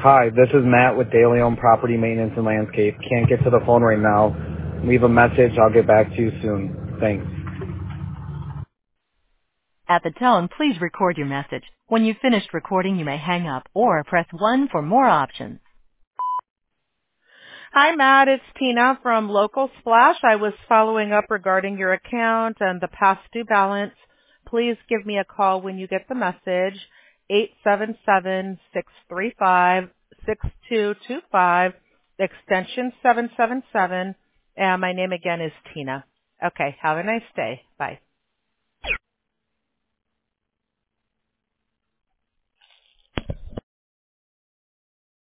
Hi, this is Matt with Daily Owned Property Maintenance and Landscape. Can't get to the phone right now. Leave a message. I'll get back to you soon. Thanks. At the tone, please record your message. When you've finished recording, you may hang up or press 1 for more options. Hi, Matt. It's Tina from Local Splash. I was following up regarding your account and the past due balance. Please give me a call when you get the message, 877-635-6225, extension 777, and my name again is Tina. Okay, have a nice day. Bye.